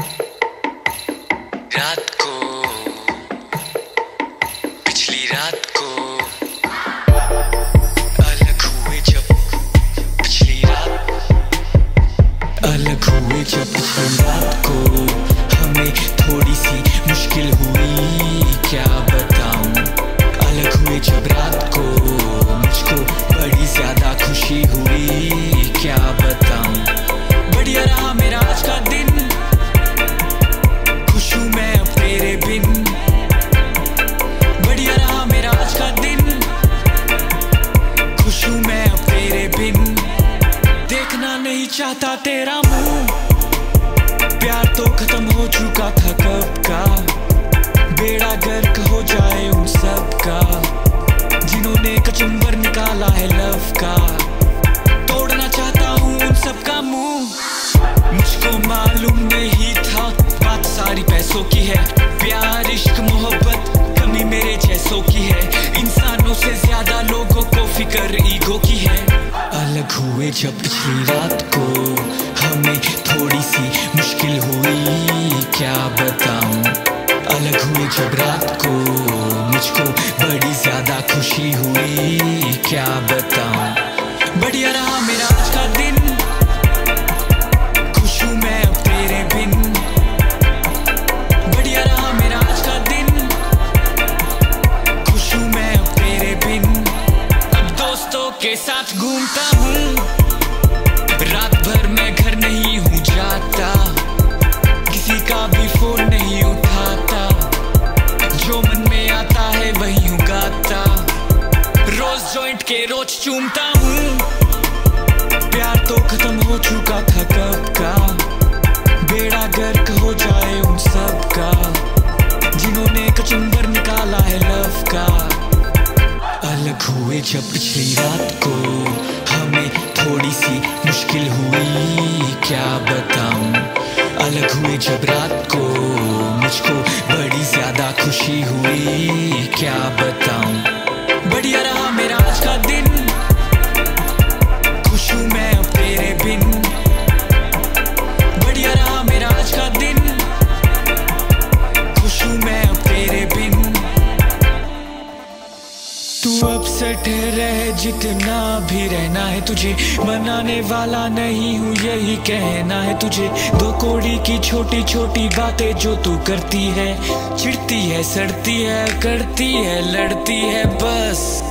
रात को, पिछली रात को अलग हुए जब, पिछली रात अलग हुए जब, पिछली रात को हमें थोड़ी सी मुश्किल हुई, क्या बताऊं। अलग हुए जब रात को मुझको बड़ी ज्यादा खुशी हुई, क्या बताऊं। बढ़िया रहा मेरा आज का दिन, खुश हूं मैं अब तेरे बिन। बढ़िया रहा मेरा आज का दिन, खुश हूं मैं अब तेरे बिन। देखना नहीं चाहता तेरा मुंह, प्यार तो खत्म हो चुका था कब का। बेड़ा गर्क हो जाए उन सब का, जिन्होंने कचुम्बर निकाला है लव का। तोड़ना चाहता हूँ उन सब का मुंह। मुझको मालूम नहीं था बात सारी पैसों की है, प्यार इश्क मोहब्बत कमी मेरे जैसों की है। इंसानों से ज्यादा लोगों को फिक्र ईगो की है। अलग हुए जब पिछली रात को हमें थोड़ी सी मुश्किल हुई, क्या बताऊं। अलग हुए जब रात को मुझको बड़ी ज्यादा खुशी हुई, क्या बताऊं। बढ़िया रहा मेरा आज का दिन, खुश हूं मैं अब तेरे बिन। बढ़िया रहा मेरा आज का दिन, खुश हूं मैं अब तेरे बिन। अब दोस्तों के साथ घूमता हूँ, रात भर मैं घर नहीं हूँ जाता, किसी का भी फोन नहीं उठाता, जो मन में आता है वही हूँ गाता। रोज जॉइंट के रोज चूमता हूँ, प्यार तो खत्म हो चुका था कब का। बेड़ा गर्क हो जाए उन सब का, जिन्होंने कचुम्बर निकाला है लव का। अलग हुए जब पिछली रात को हमें थोड़ी सी मुश्किल हुई, क्या बताऊं। अलग हुए जब रात को मुझको बड़ी ज्यादा खुशी हुई, क्या बताऊं। बढ़िया रहा मेरा आज का दिन, खुश हूं मैं अब तेरे बिन। बढ़िया रहा मेरा आज का दिन, खुश हूं मैं अब तेरे बिन। तू अपसेट रहे जितना भी रहना है तुझे, मनाने वाला नहीं हूँ यही कहना है तुझे। दो कौड़ी की छोटी छोटी बातें जो तू करती है, चिढ़ती है, सड़ती है, करती है, लड़ती है, बस